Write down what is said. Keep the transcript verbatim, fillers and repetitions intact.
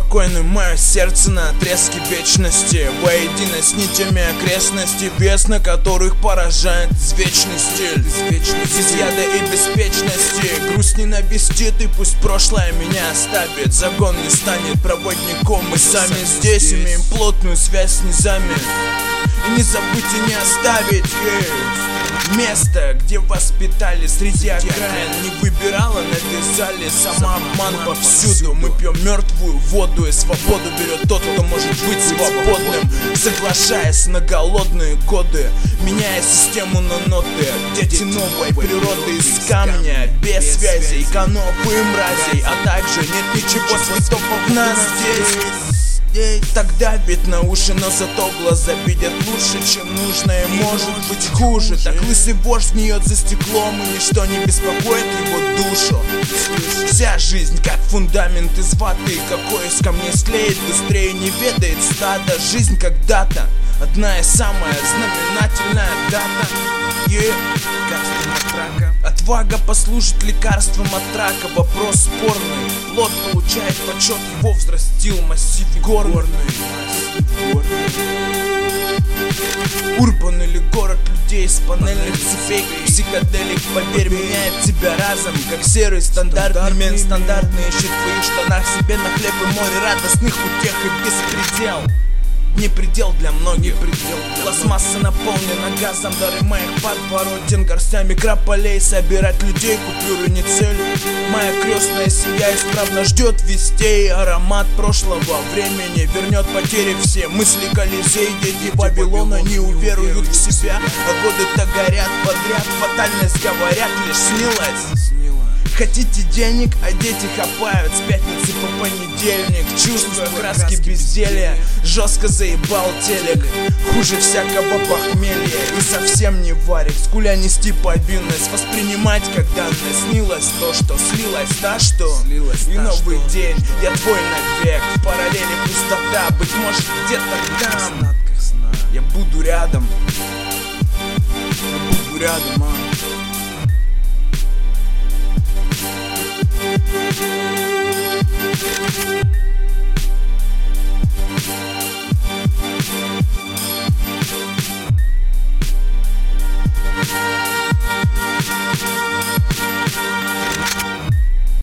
спокойным мое сердце на отрезке вечности, воедино с нитями окрестности, без на которых поражает извечный стиль, без яда и беспечности. Грусть ненавистит, и пусть прошлое меня оставит, загон не станет проводником. Мы сами здесь имеем плотную связь с низами, и не забудьте не оставить yeah. место, где воспитали среди окраин. Не выбирала, навязали самообман повсюду. Мы пьем мертвую воду, и свободу берет тот, кто может быть свободным, соглашаясь на голодные годы, меняя систему на ноты. Дети новой природы из камня, без связей, каноп и мразей, а также нет ничего святого в нас здесь. Тогда ведь на уши, но зато глаза видят лучше, чем нужно, и может быть хуже. Так лысый вождь гниет за стеклом, и ничто не беспокоит его душу. Вся жизнь как фундамент из ваты, какой из камней склеит быстрее не ведает стада. Жизнь когда-то одна и самая знаменательная дата. Yeah. Отвага послужит лекарством от рака. Вопрос спорный, плод получает почет, его взрастил массив горный. Урбан или город людей с панельных цепей, психоделик, поверь, меняет тебя разом, как серый стандартный мент стандартный ищет в твоих штанах себе на хлеб и море радостных утех и беспредел. Не предел для многих, предел. Пластмасса наполнена газом, дары моих подворотен, горстями микрополей собирать людей, купюры не цель. Моя крестная семья исправно ждет вестей. Аромат прошлого времени вернет потери все. Мысли Колизей, дети Вавилона не уверуют в себя, а годы-то горят подряд. Фатальность, говорят, лишь снилась. Хотите денег, а дети хапают с пятницы по понедельник. Чувствуя краски безделья, жестко заебал телек. Хуже всякого похмелья и совсем не варик. Скуля нести повинность, воспринимать, как данное. Снилось то, что слилось, да что? Слилось, и та, новый что? День, я твой навек. В параллели пустота, быть может где-то там я буду рядом. Я буду рядом, а. We'll be right back.